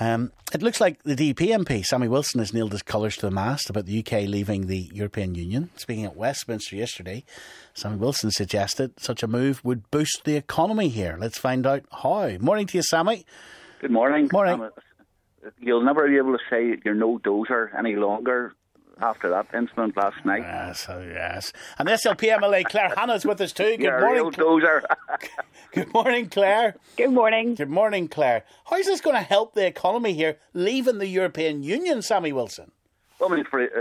It looks like the DUP MP, Sammy Wilson, has nailed his colours to the mast about the UK leaving the European Union. Speaking at Westminster yesterday, Sammy Wilson suggested such a move would boost the economy here. Let's find out how. Morning to you, Sammy. Good morning. Morning. You'll never be able to say you're no dozer any longer after that incident last night. Yes. And the SLP MLA Claire Hannah's with us too. Good morning. Real dozer. Good morning, Claire. Good morning. Good morning, Claire. How is this going to help the economy here, leaving the European Union, Sammy Wilson? Well,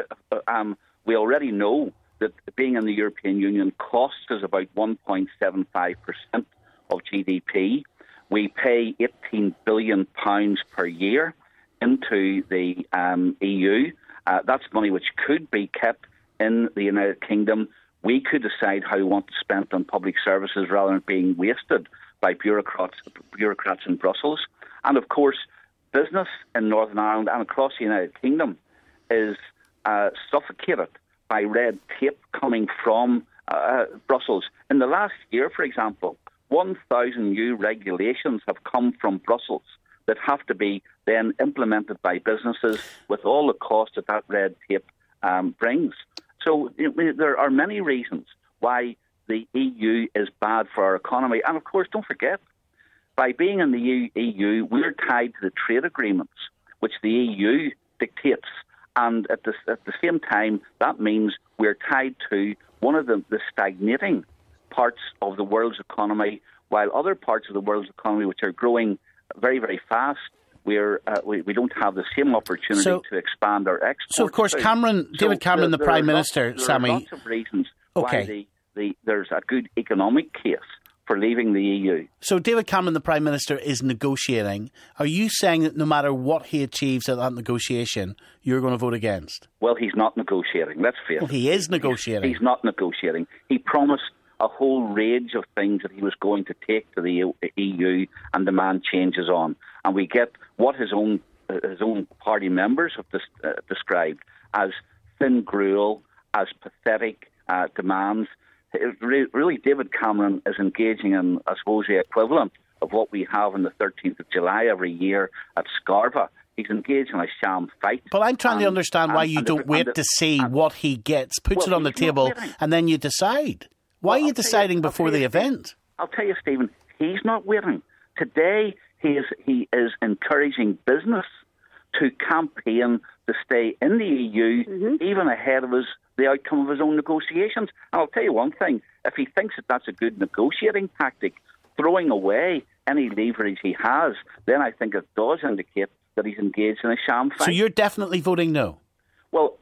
I mean, we already know that being in the European Union costs us about 1.75% of GDP. We pay £18 billion per year into the EU. That's money which could be kept in the United Kingdom. We could decide how we want to spend on public services rather than being wasted by bureaucrats in Brussels. And of course, business in Northern Ireland and across the United Kingdom is suffocated by red tape coming from Brussels. In the last year, for example, 1,000 new regulations have come from Brussels that have to be then implemented by businesses with all the cost that red tape brings. So there are many reasons why the EU is bad for our economy. And of course, don't forget, by being in the EU, we're tied to the trade agreements which the EU dictates. And at the same time, that means we're tied to one of the stagnating parts of the world's economy, while other parts of the world's economy, which are growing very, very fast, we don't have the same opportunity to expand our exports. So, of course, David Cameron, the Prime Minister, Sammy... There are lots of reasons why there's a good economic case for leaving the EU. So David Cameron, the Prime Minister, is negotiating. Are you saying that no matter what he achieves at that negotiation, you're going to vote against? Well, he's not negotiating, let's face it. Well, he is negotiating. He's not negotiating. He promised a whole range of things that he was going to take to the EU and demand changes on. And we get what his own party members have described as thin gruel, as pathetic demands. Really, David Cameron is engaging in, I suppose, the equivalent of what we have on the 13th of July every year at Scarva. He's engaged in a sham fight. But I'm trying to understand why you don't wait to see what he gets, puts it on the table, and then you decide. Why are you deciding before the event? I'll tell you, Stephen, he's not waiting. Today, he is encouraging business to campaign to stay in the EU, even ahead of the outcome of his own negotiations. And I'll tell you one thing, if he thinks that that's a good negotiating tactic, throwing away any leverage he has, then I think it does indicate that he's engaged in a sham fight. So you're definitely voting no? Well,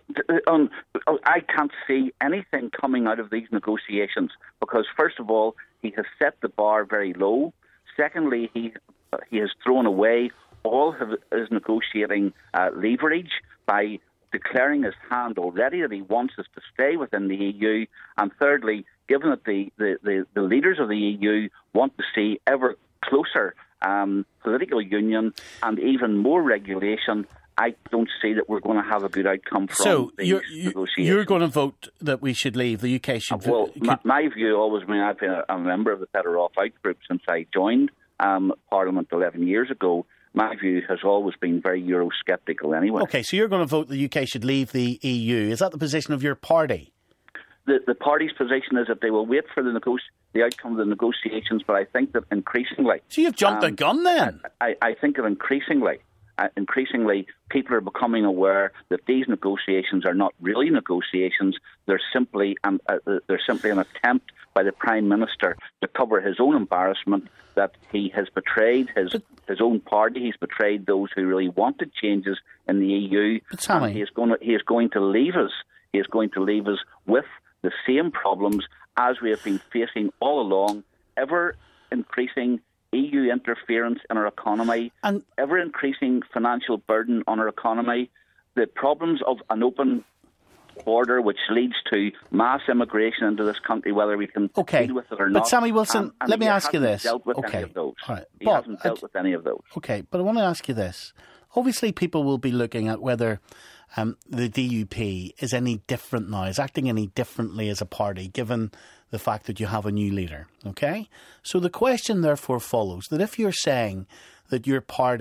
I can't see anything coming out of these negotiations because, first of all, he has set the bar very low. Secondly, he has thrown away all of his negotiating leverage by declaring his hand already that he wants us to stay within the EU. And thirdly, given that the leaders of the EU want to see ever closer political union and even more regulation, I don't see that we're going to have a good outcome from these negotiations. You're going to vote that we should leave, the UK should... Well, my view always, I've been a member of the Better Off Out group since I joined Parliament 11 years ago. My view has always been very Eurosceptical anyway. OK, so you're going to vote the UK should leave the EU. Is that the position of your party? The party's position is that they will wait for the outcome of the negotiations, but I think that increasingly... So you've jumped the gun then? I think that increasingly people are becoming aware that these negotiations are not really negotiations. They're simply an attempt by the Prime Minister to cover his own embarrassment that he has betrayed his own party. He's betrayed those who really wanted changes in the EU. But Sammy, he is going to leave us. He is going to leave us with the same problems as we have been facing all along, ever increasing EU interference in our economy, and ever-increasing financial burden on our economy, the problems of an open border which leads to mass immigration into this country, whether we can deal with it or not. But Sammy Wilson, let me ask you this. He hasn't dealt with any of those. Right. He hasn't dealt with any of those. OK, but I want to ask you this. Obviously, people will be looking at whether the DUP is any different now, is acting any differently as a party, given the fact that you have a new leader, OK? So the question therefore follows that if you're saying that your party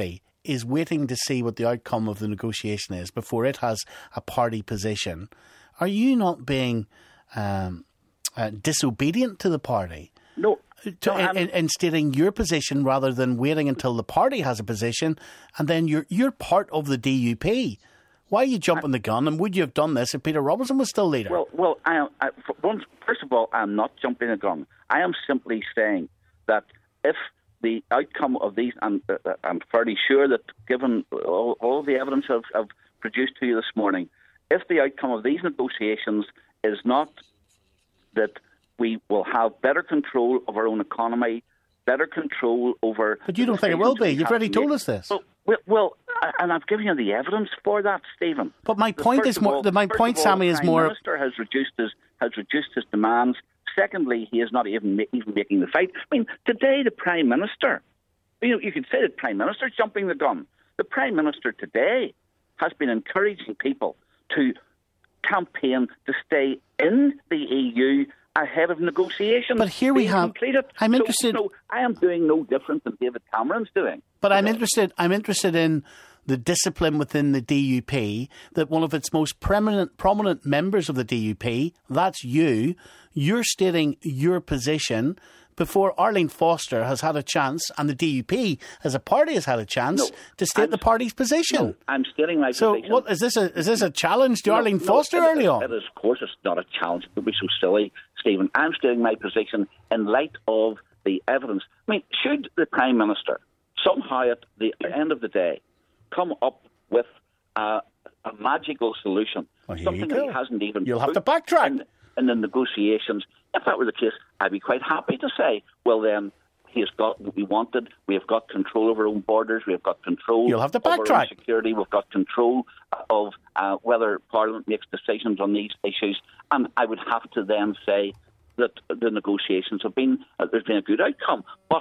is waiting to see what the outcome of the negotiation is before it has a party position, are you not being disobedient to the party? No. In stating your position rather than waiting until the party has a position, and then you're part of the DUP. Why are you jumping the gun? And would you have done this if Peter Robinson was still leader? Well, first of all, I'm not jumping the gun. I am simply saying that if the outcome of these, and I'm fairly sure that given all the evidence I've produced to you this morning, if the outcome of these negotiations is not that we will have better control of our own economy, better control over... But you don't think it will be? You've already told us this. Well, and I've given you the evidence for that, Stephen. But my point is more... My point, Sammy, is more... The Prime Minister has reduced his demands. Secondly, he is not even making the fight. I mean, today the Prime Minister... you could say the Prime Minister is jumping the gun. The Prime Minister today has been encouraging people to campaign to stay in the EU ahead of negotiations. But here we have... Completed. I'm interested... So I am doing no different than David Cameron's doing. But I'm interested in the discipline within the DUP, that one of its most prominent members of the DUP, that's you're stating your position before Arlene Foster has had a chance, and the DUP as a party has had a chance to state the party's position. No, I'm stating my position. So what, is this a challenge to Arlene Foster early on? It is, of course, it's not a challenge. It would be so silly, Stephen. I'm stating my position in light of the evidence. I mean, should the Prime Minister somehow at the end of the day come up with a magical solution, something that he hasn't even... You'll have to backtrack. In the negotiations, if that were the case, I'd be quite happy to say, well then, he has got what we wanted, we have got control of our own borders, we have got control You'll have to of our backtrack. own security, we've got control of whether Parliament makes decisions on these issues, and I would have to then say that the negotiations have been, there's been a good outcome, but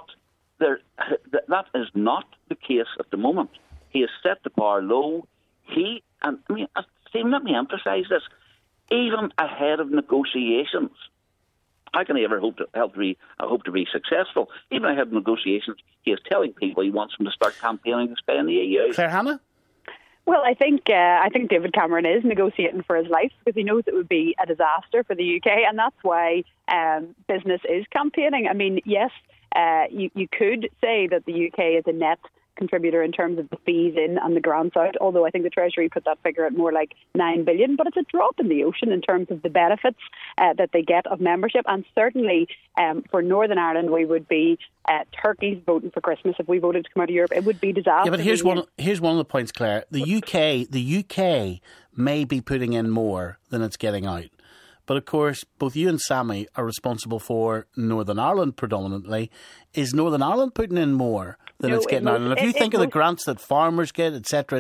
that is not the case at the moment. He has set the bar low. Stephen, let me emphasise this. Even ahead of negotiations, how can he ever hope to be successful? Even ahead of negotiations, he is telling people he wants them to start campaigning to stay in the EU. Claire Hanna? Well, I think David Cameron is negotiating for his life because he knows it would be a disaster for the UK, and that's why business is campaigning. I mean, yes, you could say that the UK is a net contributor in terms of the fees in and the grants out, although I think the Treasury put that figure at more like 9 billion, but it's a drop in the ocean in terms of the benefits that they get of membership. And certainly for Northern Ireland, we would be turkeys voting for Christmas. If we voted to come out of Europe, it would be disaster. Yeah, but here's one of the points, Claire. The UK may be putting in more than it's getting out. But of course, both you and Sammy are responsible for Northern Ireland predominantly. Is Northern Ireland putting in more than it's getting out? And if you think of the grants that farmers get, etc.,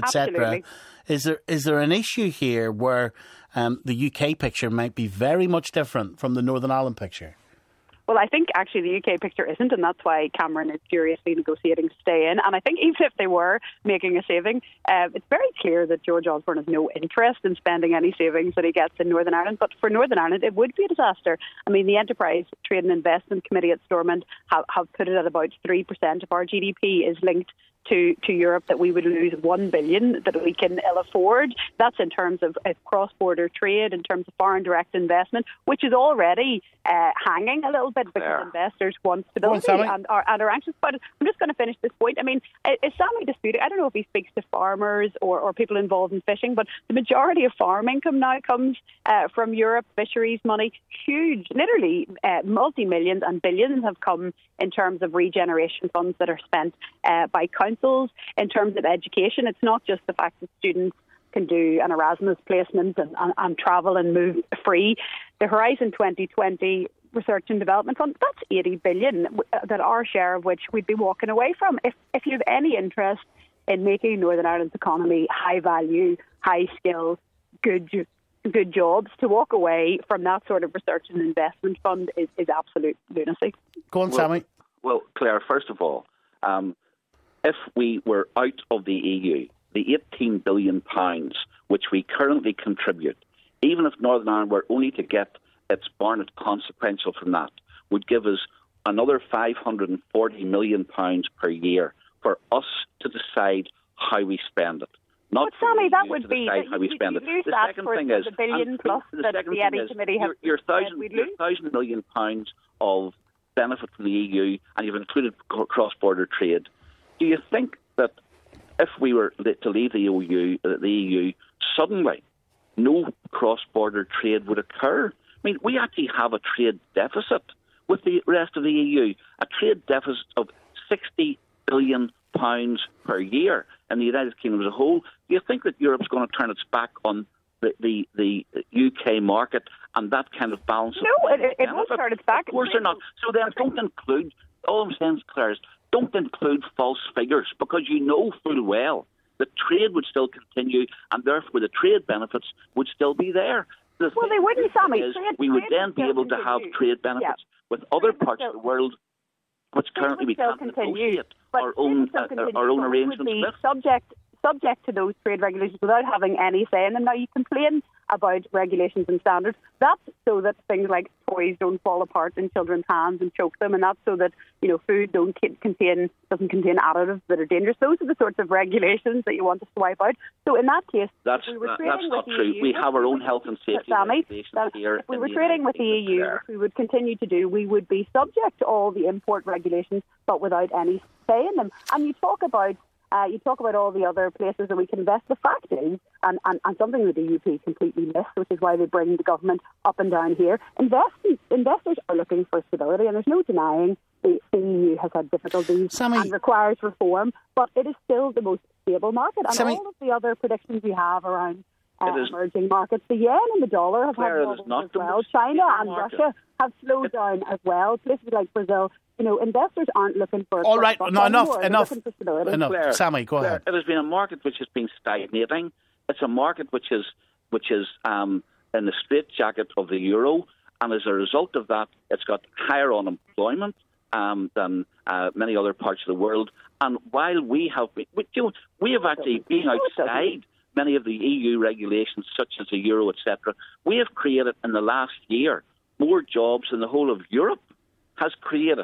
is there an issue here where the UK picture might be very much different from the Northern Ireland picture? Well, I think actually the UK picture isn't, and that's why Cameron is furiously negotiating to stay in. And I think even if they were making a saving, it's very clear that George Osborne has no interest in spending any savings that he gets in Northern Ireland. But for Northern Ireland, it would be a disaster. I mean, the Enterprise Trade and Investment Committee at Stormont have put it at about 3% of our GDP is linked to Europe, that we would lose 1 billion that we can ill afford. That's in terms of cross-border trade, in terms of foreign direct investment, which is already hanging a little bit because investors want stability and are anxious about it. I'm just going to finish this point. I mean, is Sammy disputing? I don't know if he speaks to farmers or people involved in fishing, but the majority of farm income now comes from Europe, fisheries money, huge, literally multi-millions and billions have come in terms of regeneration funds that are spent by councils. In terms of education, it's not just the fact that students can do an Erasmus placement and travel and move free. The Horizon 2020 Research and Development Fund, that's 80 billion, that our share of which we'd be walking away from. If you have any interest in making Northern Ireland's economy high value, high skill, good jobs, to walk away from that sort of research and investment fund is absolute lunacy. Go on, Sammy. Well, Claire, first of all, if we were out of the EU, the £18 billion which we currently contribute, even if Northern Ireland were only to get its Barnett consequential from that, would give us another £540 million per year for us to decide how we spend it. Not but Sammy, that EU would to be decide how we spend it. The second thing is the billion plus that the Eddy Committee have your £1,000 million of benefit from the EU, and you've included cross-border trade. Do you think that if we were to leave the EU, suddenly no cross-border trade would occur? I mean, we actually have a trade deficit with the rest of the EU, a trade deficit of £60 billion per year in the United Kingdom as a whole. Do you think that Europe's going to turn its back on the UK market and that kind of balance? No, it won't turn its back. Of course they're not. So then don't include, all I'm saying, Claire, is don't include false figures, because you know full well that trade would still continue and therefore the trade benefits would still be there. Well, they wouldn't, Sammy. We would then be able to have trade benefits with other parts of the world which currently we can't negotiate our own arrangements with. Subject to those trade regulations without having any say in them. Now, you complain about regulations and standards. That's so that things like toys don't fall apart in children's hands and choke them, and that's so that food doesn't contain additives that are dangerous. Those are the sorts of regulations that you want us to wipe out. So in that case, that's not true. We have our own health and safety regulations here. If we were trading with the EU, which we would continue to do, we would be subject to all the import regulations, but without any say in them. And you talk about all the other places that we can invest. The fact is, and something the DUP completely missed, which is why they bring the government up and down here, investors are looking for stability, and there's no denying the EU has had difficulties and requires reform, but it is still the most stable market. And all of the other predictions we have around emerging markets, the yen and the dollar have had problems as well. China and Russia have slowed down as well. Places like Brazil, investors aren't looking for... All right, enough. Claire, Sammy, go ahead. It has been a market which has been stagnating. It's a market which is in the straitjacket of the euro, and as a result of that, it's got higher unemployment than many other parts of the world. And while we have actually been outside many of the EU regulations, such as the euro, etc., we have created in the last year more jobs than the whole of Europe has created.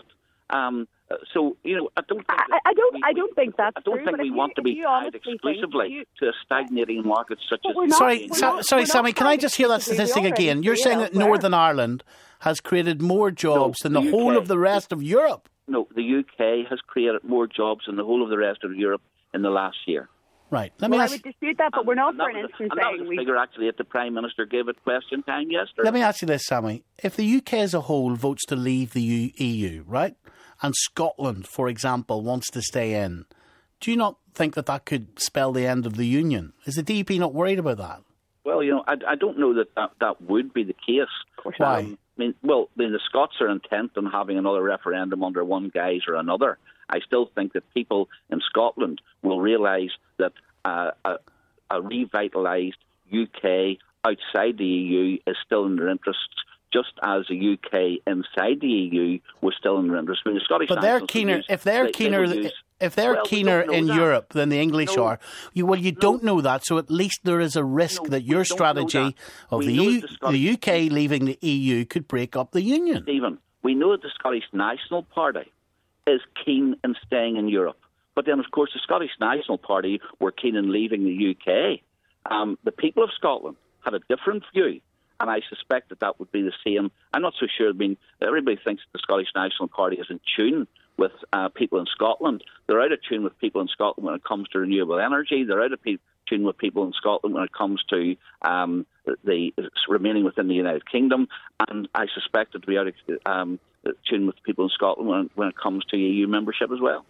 So I don't think that's true. I don't think we want to be tied exclusively to a stagnating market such as. Sorry, Sammy. Can I just hear that statistic again? You're saying that Northern Ireland has created more jobs than the whole of the rest of Europe. No, the UK has created more jobs than the whole of the rest of Europe in the last year. Right. I would dispute that, but we're not for an instance saying... that was a figure actually that the Prime Minister gave at question time yesterday. Let me ask you this, Sammy. If the UK as a whole votes to leave the EU, right, and Scotland, for example, wants to stay in, do you not think that could spell the end of the Union? Is the DUP not worried about that? Well, I don't know that would be the case. Why? The Scots are intent on having another referendum under one guise or another. I still think that people in Scotland will realise that a revitalised UK outside the EU is still in their interests, just as the UK inside the EU was still in their interests. I mean, the Scottish but they're keener. If they're keener in Europe than the English are, you don't know that. So at least there is a risk that your strategy of the UK leaving the EU could break up the Union. Stephen, we know that the Scottish National Party is keen in staying in Europe. But then, of course, the Scottish National Party were keen in leaving the UK. The people of Scotland had a different view, and I suspect that would be the same. I'm not so sure. I mean, everybody thinks the Scottish National Party is in tune with people in Scotland. They're out of tune with people in Scotland when it comes to renewable energy. They're out of tune with people in Scotland when it comes to the remaining within the United Kingdom. And I suspect that they'll be out of tune with people in Scotland when it comes to EU membership as well.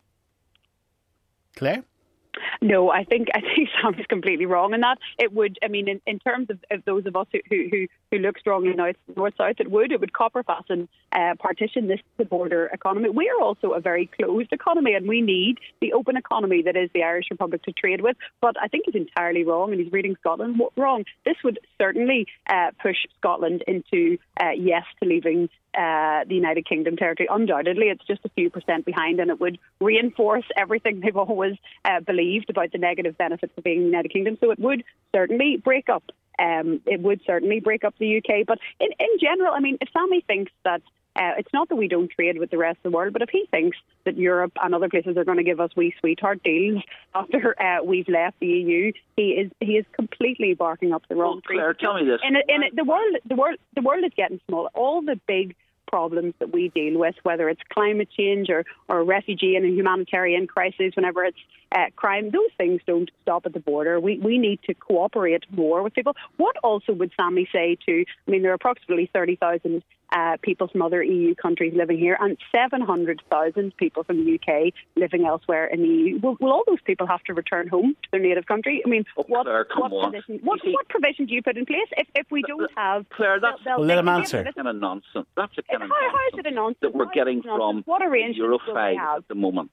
Claire? No, I think Sam is completely wrong in that. It would, in terms of those of us who look strongly north-south, it would copper fasten, partition this border economy. We are also a very closed economy, and we need the open economy that is the Irish Republic to trade with. But I think he's entirely wrong, and he's reading Scotland wrong. This would certainly push Scotland into yes to leaving the United Kingdom territory. Undoubtedly, it's just a few percent behind, and it would reinforce everything they've always believed about the negative benefits of being in the United Kingdom. So it would certainly break up. It would certainly break up the UK. But in general, if Sammy thinks that It's not that we don't trade with the rest of the world, but if he thinks that Europe and other places are going to give us wee sweetheart deals after we've left the EU, he is completely barking up the wrong tree. Claire, tell me this. The world is getting smaller. All the big problems that we deal with, whether it's climate change or refugee and a humanitarian crisis, whenever it's crime, those things don't stop at the border. We need to cooperate more with people. What also would Sammy say to, there are approximately 30,000 people from other EU countries living here and 700,000 people from the UK living elsewhere in the EU. Will all those people have to return home to their native country? What provision do you put in place if we don't have... Claire, let him answer. That's kind of nonsense. That's a kind of how is it a nonsense that we're getting from Euro 5 at the moment.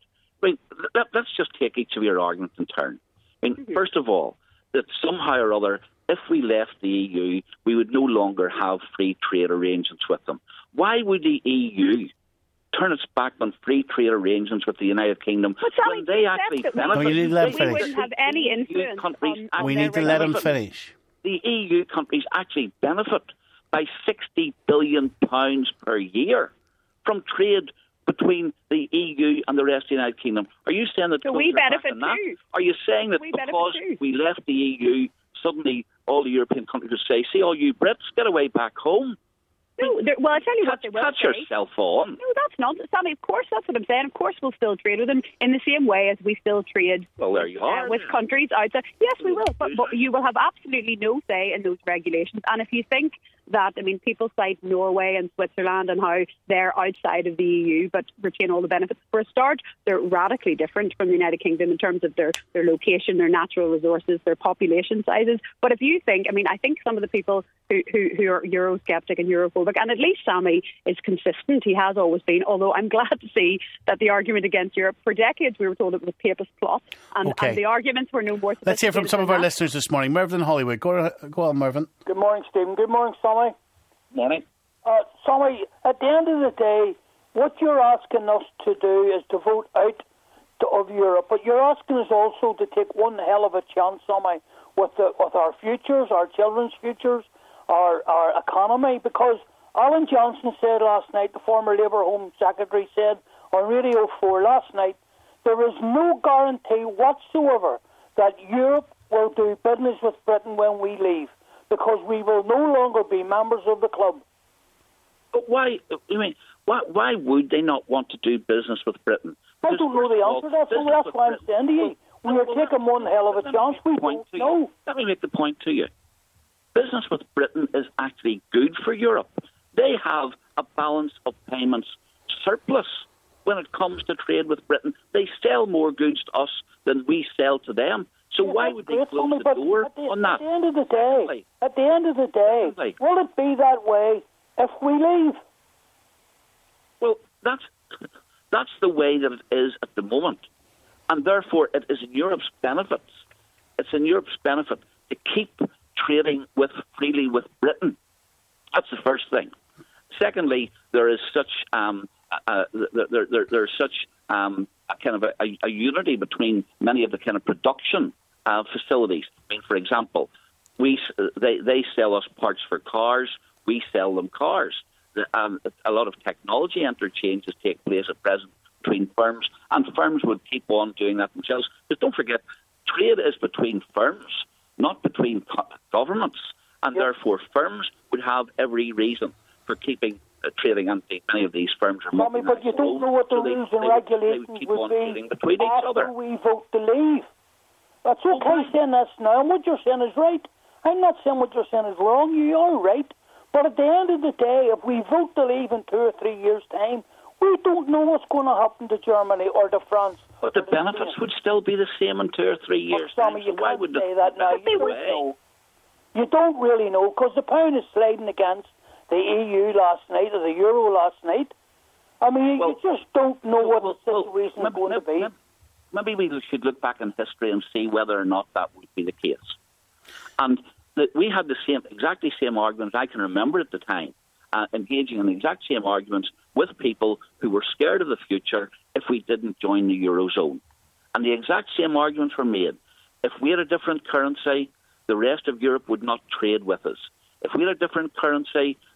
Let's just take each of your arguments in turn. First of all, that somehow or other, if we left the EU, we would no longer have free trade arrangements with them. Why would the EU turn its back on free trade arrangements with the United Kingdom when they actually benefit? We wouldn't have any influence on we need to let him finish. The EU countries actually benefit by £60 billion per year from trade between the EU and the rest of the United Kingdom. Are you saying that... So we benefit too. Are you saying that because we left the EU, suddenly all the European countries would say, see, all you Brits, get away back home? No, well, I'll tell you what they will catch say. yourself on. No, that's not. Sammy, of course, that's what I'm saying. Of course, we'll still trade with them in the same way as we still trade there you are. With countries outside. Yes, we will. But you will have absolutely no say in those regulations. And if you think that, people cite Norway and Switzerland and how they're outside of the EU but retain all the benefits. For a start, they're radically different from the United Kingdom in terms of their location, their natural resources, their population sizes. But if you think, I think some of the people who are Eurosceptic and Europhobic, and at least Sammy is consistent, he has always been, although I'm glad to see that the argument against Europe, for decades we were told it was a papist plot, and the arguments were no more sophisticated. Let's hear from some of our listeners this morning. Mervyn in Hollywood. Go on, Mervyn. Good morning, Stephen. Good morning, Sammy. Morning. Sammy, at the end of the day, what you're asking us to do is to vote out of Europe, but you're asking us also to take one hell of a chance, Sammy, with our futures, our children's futures, our economy, because Alan Johnson said last night, the former Labour Home Secretary said on Radio 4 last night, there is no guarantee whatsoever that Europe will do business with Britain when we leave, because we will no longer be members of the club. But why? Why would they not want to do business with Britain? I don't know the answer to that, so that's why I'm saying to you. We are taking one hell of a chance. We don't know. Let me make the point to you. Business with Britain is actually good for Europe. They have a balance of payments surplus when it comes to trade with Britain. They sell more goods to us than we sell to them. So why would they close the door on that? At the end of the day, will it be that way if we leave? Well, that's the way that it is at the moment. And therefore, it is in Europe's benefit. It's in Europe's benefit to keep trading freely with Britain. That's the first thing. Secondly, there is such there's such a kind of a unity between many of the kind of production facilities. For example, they sell us parts for cars, we sell them cars. A lot of technology interchanges take place at present between firms, and firms would keep on doing that themselves. But don't forget, trade is between firms, not between governments, and therefore firms would have every reason for keeping trading, and many of these firms are multinational. But you don't know what the rules and regulations would be after we vote to leave. That's okay saying this now, and what you're saying is right. I'm not saying what you're saying is wrong. You are right. But at the end of the day, if we vote to leave in 2 or 3 years' time, we don't know what's going to happen to Germany or to France. But the benefits would still be the same in 2 or 3 years' time. You can't say that now. You don't know. You don't really know, because the pound is sliding against the EU last night or the euro last night. You just don't know what the situation is going to be. Maybe we should look back in history and see whether or not that would be the case. And we had the exactly same arguments. I can remember at the time engaging in the exact same arguments with people who were scared of the future if we didn't join the Eurozone. And the exact same arguments were made. If we had a different currency, the rest of Europe would not trade with us. If we had a different currency,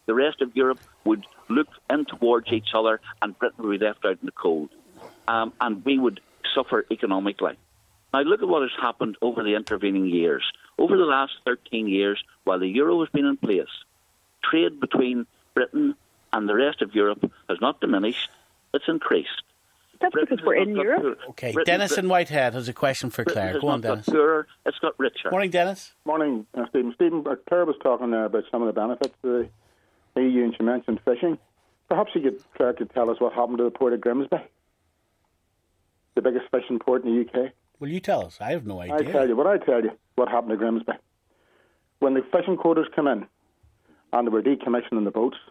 the rest of Europe would look in towards each other, and Britain would be left out in the cold. And we would suffer economically. Now, look at what has happened over the intervening years. Over the last 13 years, while the euro has been in place, trade between Britain and the rest of Europe has not diminished, it's increased. That's because we're in Europe. Okay, Dennis in Whitehead has a question for Claire. Go on, Dennis. Got poorer, it's got richer. Morning, Dennis. Morning, Stephen. Claire was talking there about some of the benefits of the EU, and she mentioned fishing. Perhaps Claire could tell us what happened to the port of Grimsby, the biggest fishing port in the UK. Will you tell us? I have no idea. I tell you what happened to Grimsby. When the fishing quotas came in and they were decommissioning the boats,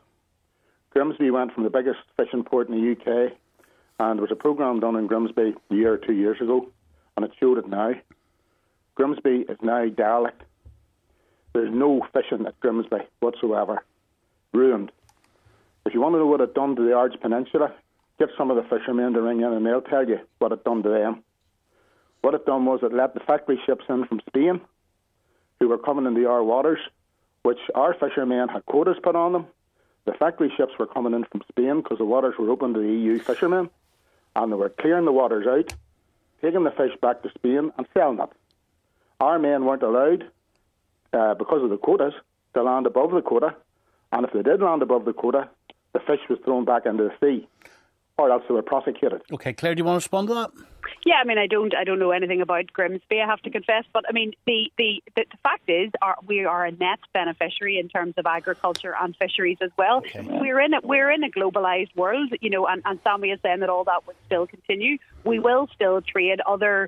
Grimsby went from the biggest fishing port in the UK, and there was a programme done in Grimsby a year or 2 years ago, and it showed it now. Grimsby is now derelict. There's no fishing at Grimsby whatsoever. Ruined. If you want to know what it done to the Ards Peninsula, get some of the fishermen to ring in and they'll tell you what it done to them. What it done was it let the factory ships in from Spain, who were coming into our waters, which our fishermen had quotas put on them. The factory ships were coming in from Spain because the waters were open to the EU fishermen, and they were clearing the waters out, taking the fish back to Spain and selling it. Our men weren't allowed, because of the quotas, to land above the quota, and if they did land above the quota, the fish was thrown back into the sea, or else they were prosecuted. Okay, Claire, do you want to respond to that? Yeah, I mean, I don't know anything about Grimsby, I have to confess. But I mean, the fact is, we are a net beneficiary in terms of agriculture and fisheries as well. Okay. We're in a globalised world, you know, and Sammy is saying that all that would still continue. We will still trade.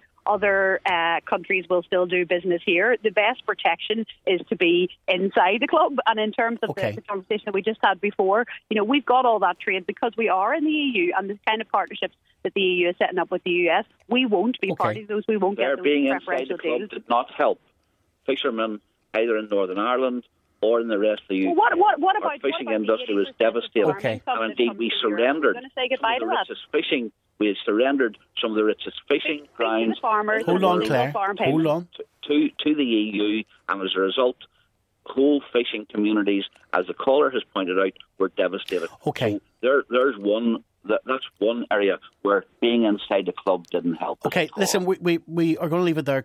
Other countries will still do business here. The best protection is to be inside the club. And in terms of the conversation that we just had before, you know, we've got all that trade because we are in the EU, and the kind of partnerships that the EU is setting up with the US, we won't be party to those. We won't get those being preferential inside the club deals. did not help fishermen either in Northern Ireland or in the rest of the UK. Well, what about our fishing what about industry was devastated. Okay. And indeed, we surrendered some of the richest fishing. We surrendered some of the richest fishing grounds. Hold on, Claire. Hold on. To the EU, and as a result, whole fishing communities, as the caller has pointed out, were devastated. Okay. So there's one. That's one area where being inside the club didn't help. Okay, listen, we are going to leave it there.